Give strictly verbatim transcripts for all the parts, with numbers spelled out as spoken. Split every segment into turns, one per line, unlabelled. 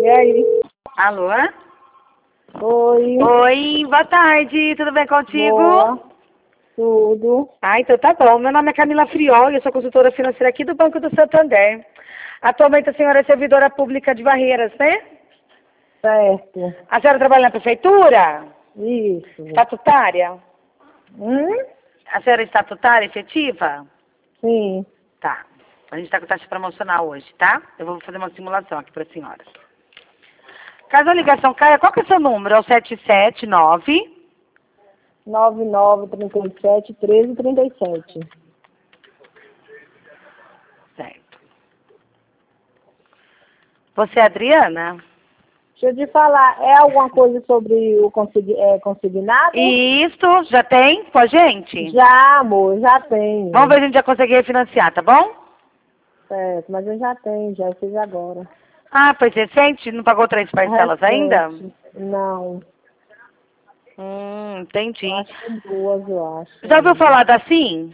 E aí?
Alô?
Oi.
Oi, boa tarde, tudo bem contigo?
Boa. Tudo.
Ah, então tá bom. Meu nome é Camila Friol e eu sou consultora financeira aqui do Banco do Santander. Atualmente a senhora é servidora pública de Barreiras, né?
Certo.
A senhora trabalha na prefeitura?
Isso.
Estatutária?
Hum?
A senhora é estatutária efetiva?
Sim.
Tá. A gente tá com taxa promocional hoje, tá? Eu vou fazer uma simulação aqui pra senhora. Caso a ligação caia, qual que é o seu número? É o sete sete nove...
nove nove três sete treze trinta e sete.
Certo. Você é Adriana?
Deixa eu te falar, é alguma coisa sobre o consig é, consignado?
Isso, já tem com a gente?
Já, amor, já tenho.
Vamos ver se a gente já consegue refinanciar, tá bom?
Certo, mas eu já tenho, já fiz agora.
Ah, foi recente? Não pagou três parcelas ainda?
Recente. Não.
Hum, entendi.
Eu acho que duas, eu acho.
Já ouviu falar da Sim?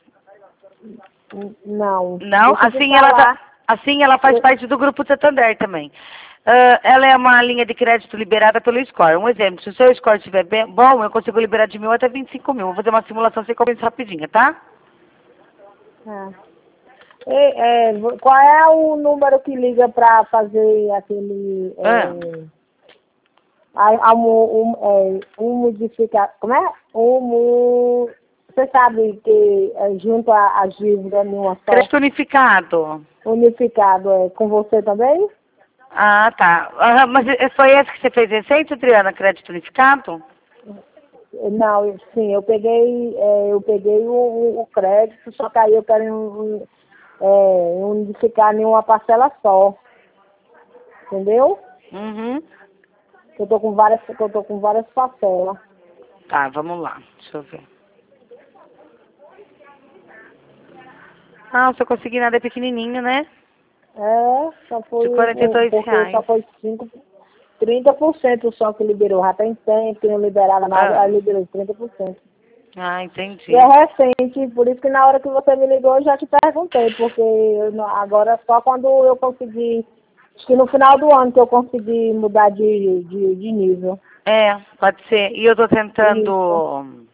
N- Não.
Não?
Deixa eu te
Assim ela, tá,
falar.
assim ela faz
Eu-
parte do Grupo Santander também. Ah, ela é uma linha de crédito liberada pelo Score. Um exemplo, se o seu Score estiver bem, bom, eu consigo liberar de mil até vinte e cinco mil. Vou fazer uma simulação sem compensa rapidinha, tá?
Ah. É, é, vo- qual é o número que liga para fazer aquele
Ah,
é, a, a, mu- um, é, um modificar, como é? Um, mu- você sabe que é, junto a, a dívida numa só,
crédito unificado.
unificado, é com você também?
Ah, tá. Aham, mas e- foi esse que você fez recente, Adriana, crédito unificado?
Não, eu- sim, eu peguei, é, eu peguei o, o- o crédito, só que aí eu quero um, um, é, unificar em uma parcela só, entendeu?
Uhum.
Eu tô com várias, eu tô com várias parcelas.
Tá, vamos lá. Deixa eu ver. Ah, o seu consignado é pequenininho, né?
É, só foi
De
o,
quarenta e
o-
dois
porque só
reais.
foi cinco, trinta por cento só que liberou. Já tem tempo que não liberava nada,
Ah,
aí liberou trinta por cento.
ah,
E é
entendi.
recente, por isso que na hora que você me ligou eu já te perguntei, porque eu não- agora só quando eu consegui, acho que no final do ano que eu consegui mudar de, de, de nível.
É, pode ser. E eu tô
Isso.
tentando...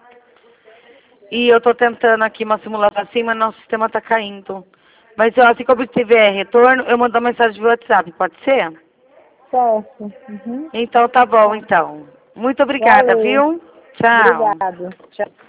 E eu tô tentando aqui uma simulação assim, mas nosso sistema tá caindo. Mas eu, assim que eu tiver retorno, eu mando uma mensagem via WhatsApp, pode ser?
Certo. Uhum.
Então tá bom,
Tá.
então. Muito obrigada,
Valeu.
viu? Tchau.
Obrigado. Tchau.